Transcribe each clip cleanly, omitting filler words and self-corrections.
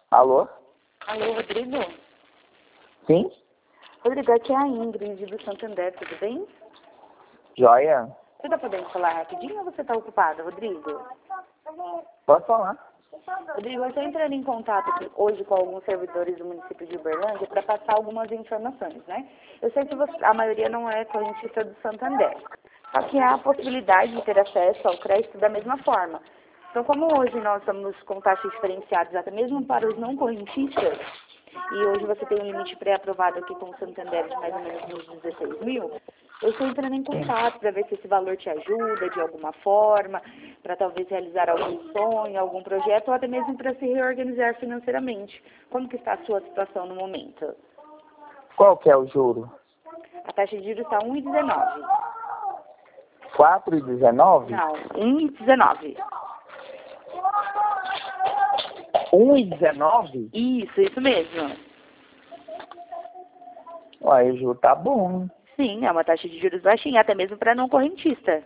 Alô? Alô, Rodrigo? Sim? Rodrigo, aqui é a Ingrid do Santander, tudo bem? Joia? Você tá podendo falar rapidinho ou você tá ocupado, Rodrigo? Pode falar. Rodrigo, eu estou entrando em contato aqui hoje com alguns servidores do município de Uberlândia para passar algumas informações, né? Eu sei que a maioria não é correntista do Santander, só que há a possibilidade de ter acesso ao crédito da mesma forma. Então, como hoje nós estamos com taxas diferenciadas até mesmo para os não correntistas, e hoje você tem um limite pré-aprovado aqui com o Santander de mais ou menos uns 16 mil, eu estou entrando em contato para ver se esse valor te ajuda de alguma forma, para talvez realizar algum sonho, algum projeto, ou até mesmo para se reorganizar financeiramente. Como que está a sua situação no momento? Qual que é o juro? A taxa de juros está 1,19. 4,19? Não, 1,19. 1,19? Isso mesmo. Uai, o juro tá bom. Sim, é uma taxa de juros baixinha, até mesmo para não correntista.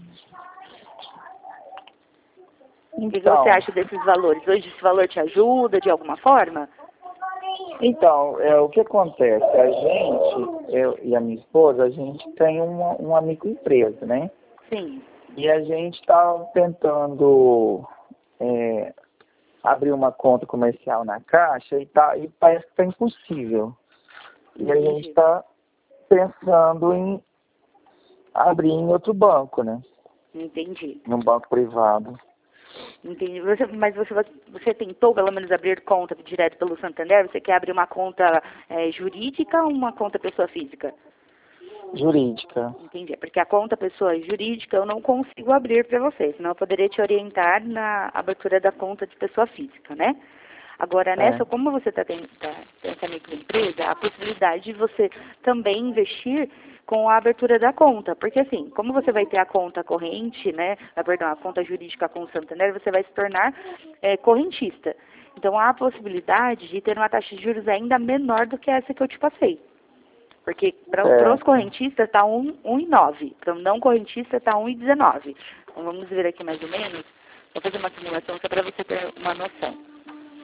O que você acha desses valores? Hoje esse valor te ajuda de alguma forma? Então, o que acontece? A gente, eu e a minha esposa, a gente tem uma microempresa, né? Sim. E a gente está tentando abrir uma conta comercial na Caixa e parece que está impossível. E a gente está pensando em abrir em outro banco, né? Entendi. Num banco privado. Entendi. Mas você tentou pelo menos abrir conta direto pelo Santander? Você quer abrir uma conta jurídica ou uma conta pessoa física? Jurídica. Entendi. Porque a conta pessoa jurídica eu não consigo abrir para você, senão eu poderia te orientar na abertura da conta de pessoa física, né? Agora, nessa, como você está tendo essa microempresa, a possibilidade de você também investir com a abertura da conta. Porque, assim, como você vai ter a conta corrente, né? Perdão, a conta jurídica com o Santander, você vai se tornar correntista. Então, há a possibilidade de ter uma taxa de juros ainda menor do que essa que eu te passei. Porque para os correntistas está 1,9. Para o não correntista está 1,19. Então, vamos ver aqui mais ou menos. Vou fazer uma simulação só para você ter uma noção.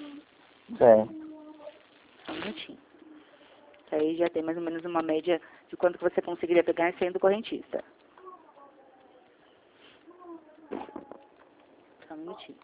Só um minutinho. Aí já tem mais ou menos uma média de quanto que você conseguiria pegar sendo correntista. Só um minutinho.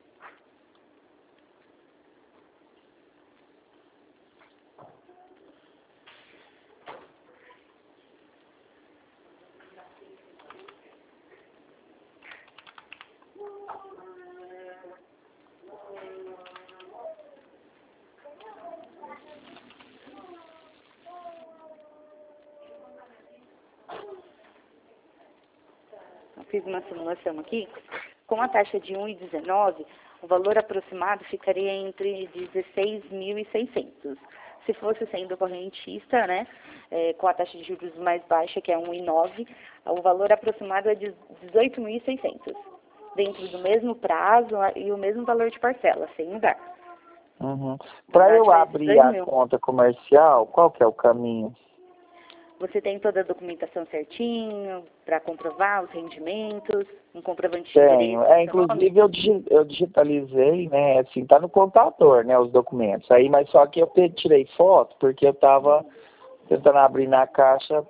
Eu fiz uma simulação aqui. Com a taxa de 1,19, o valor aproximado ficaria entre 16.600. Se fosse sendo correntista, né, com a taxa de juros mais baixa, que é 1,9, o valor aproximado é de 18.600. Dentro do mesmo prazo e o mesmo valor de parcela, sem mudar. Para eu abrir a conta comercial, qual que é o caminho? Você tem toda a documentação certinho para comprovar os rendimentos, um comprovante de endereço? Inclusive eu digitalizei, né, assim, tá no computador, né, os documentos. Aí, mas só que eu tirei foto porque eu estava tentando abrir na Caixa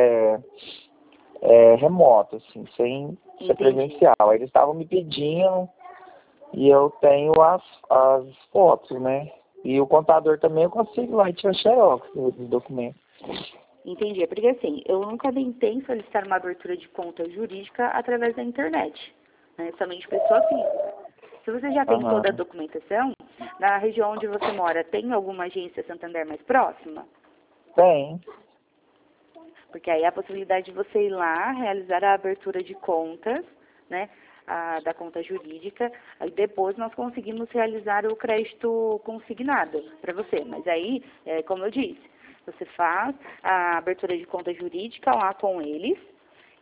remoto, assim, sem ser presencial. Aí eles estavam me pedindo e eu tenho as fotos, né? E o contador também eu consigo lá e tirar xerox dos documentos. Entendi. É porque assim, eu nunca tentei solicitar uma abertura de conta jurídica através da internet, né? Somente pessoa física. Se você já tem toda a documentação, na região onde você mora, tem alguma agência Santander mais próxima? Tem. Porque aí há a possibilidade de você ir lá, realizar a abertura de contas, né? Da conta jurídica, aí depois nós conseguimos realizar o crédito consignado para você. Mas aí, como eu disse, você faz a abertura de conta jurídica lá com eles,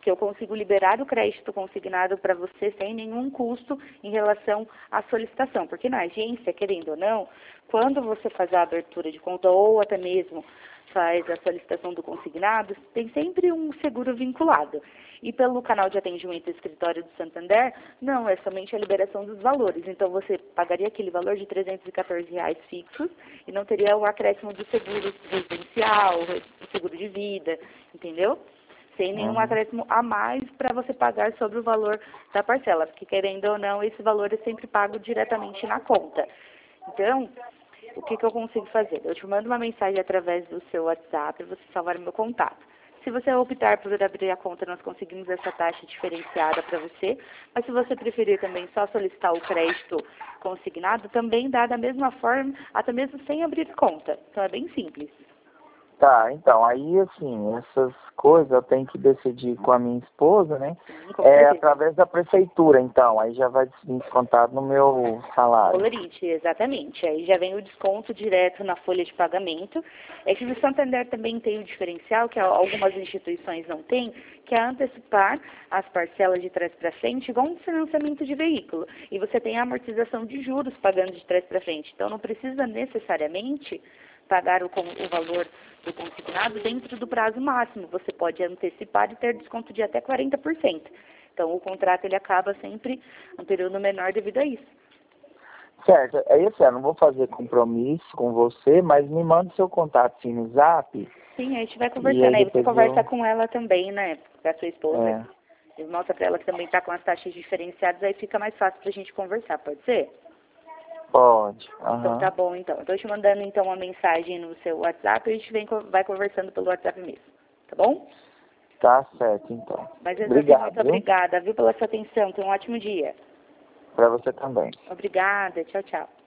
que eu consigo liberar o crédito consignado para você sem nenhum custo em relação à solicitação. Porque na agência, querendo ou não, quando você faz a abertura de conta ou até mesmo faz a solicitação do consignado, tem sempre um seguro vinculado. E pelo canal de atendimento do escritório do Santander, não, é somente a liberação dos valores. Então, você pagaria aquele valor de R$314 fixos e não teria o acréscimo do seguro residencial, do seguro de vida, entendeu? Sem nenhum acréscimo a mais para você pagar sobre o valor da parcela, porque querendo ou não, esse valor é sempre pago diretamente na conta. Então, o que eu consigo fazer? Eu te mando uma mensagem através do seu WhatsApp, você salvar o meu contato. Se você optar por abrir a conta, nós conseguimos essa taxa diferenciada para você, mas se você preferir também só solicitar o crédito consignado, também dá da mesma forma, até mesmo sem abrir conta. Então, é bem simples. Tá, então, aí assim, essas coisas eu tenho que decidir com a minha esposa, né? Com certeza. Através da prefeitura, então, aí já vai descontado no meu salário. Colorite, exatamente. Aí já vem o desconto direto na folha de pagamento. É que o Santander também tem o diferencial, que algumas instituições não têm, que é antecipar as parcelas de trás para frente, igual um financiamento de veículo. E você tem a amortização de juros pagando de trás para frente. Então, não precisa necessariamente pagar o valor do consignado dentro do prazo máximo. Você pode antecipar e ter desconto de até 40%. Então, o contrato ele acaba sempre um período menor devido a isso. Certo, é isso, eu não vou fazer compromisso com você, mas me manda seu contato sim, no Zap. Sim, a gente vai conversando. Aí você conversa com ela também, né? Com a sua esposa. E mostra pra ela que também tá com as taxas diferenciadas, aí fica mais fácil pra gente conversar, pode ser? Pode. Então tá bom, então. Eu tô te mandando então uma mensagem no seu WhatsApp e a gente vai conversando pelo WhatsApp mesmo. Tá bom? Tá certo, então. Mas Obrigado, muito obrigada, viu, pela sua atenção. Tenha um ótimo dia. Para você também. Obrigada. Tchau, tchau.